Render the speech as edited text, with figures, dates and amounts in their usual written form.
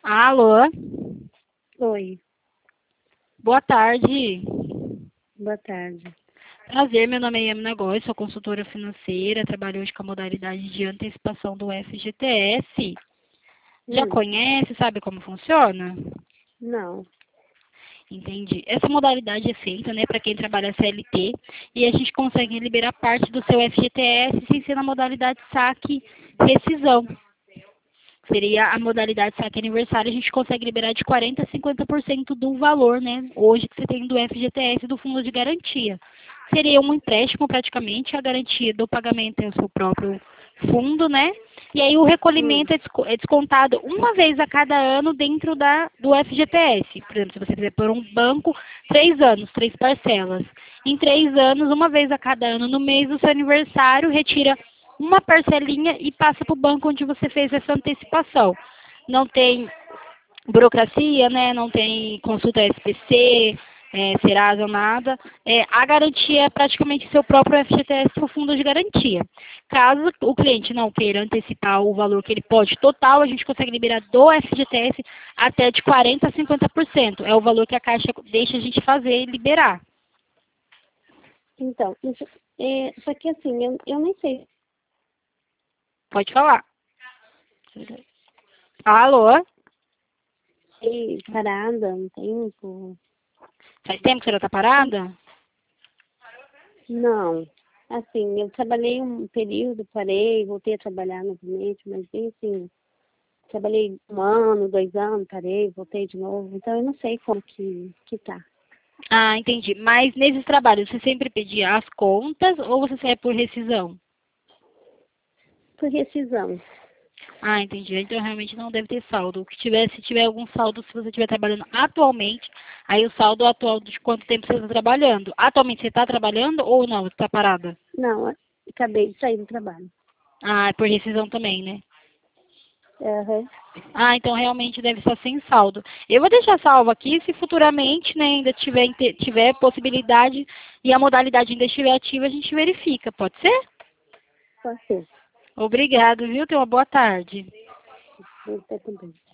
Alô? Oi, Boa tarde. boa tarde. Prazer, meu nome é Emi Negócio, sou consultora financeira, trabalho hoje com a modalidade de antecipação do FGTS. Já Hum, conhece, sabe como funciona? não. Entendi. Essa modalidade é feita, né, para quem trabalha CLT e a gente consegue liberar parte do seu FGTS sem ser na modalidade saque rescisão. Seria a modalidade saque aniversário, a gente consegue liberar de 40% a 50% do valor, né, hoje que você tem do FGTS do fundo de garantia. Seria um empréstimo praticamente, a garantia do pagamento é o seu próprio fundo, né? E aí o Hum, recolhimento é descontado uma vez a cada ano dentro do FGTS. Por exemplo, se você fizer por um banco, 3 anos, 3 parcelas. Em 3 anos, uma vez a cada ano, no mês do seu aniversário, retira uma parcelinha e passa para o banco onde você fez essa antecipação. Não tem burocracia, né? Não tem consulta SPC, Serasa, nada. A garantia é praticamente seu próprio FGTS, seu fundo de garantia. Caso o cliente não queira antecipar o valor que ele pode total, a gente consegue liberar do FGTS até de 40% a 50%. É o valor que a Caixa deixa a gente fazer e liberar. então, só que assim, eu nem sei. Pode falar. Alô? Fiquei parada um tempo. Faz tempo que você já está parada? Não. Assim, eu trabalhei um período, parei, voltei a trabalhar novamente, mas bem assim, trabalhei 1 ano, 2 anos, parei, voltei de novo. Então eu não sei como que tá. Ah, entendi. Mas nesses trabalhos, você sempre pedia as contas ou você saía por rescisão? Por rescisão. Ah, entendi. Então realmente não deve ter saldo. O que tiver, se tiver algum saldo, se você estiver trabalhando atualmente, aí o saldo atual de quanto tempo você está trabalhando. Atualmente você está trabalhando ou não? Você está parada? Não, acabei de sair do trabalho. Ah, é por rescisão também, né? Aham. Ah, então realmente deve estar sem saldo. Eu vou deixar salvo aqui, se futuramente, né, ainda tiver possibilidade e a modalidade ainda estiver ativa, a gente verifica. Pode ser? Pode ser. Obrigado, viu? Tenha uma boa tarde. Você também.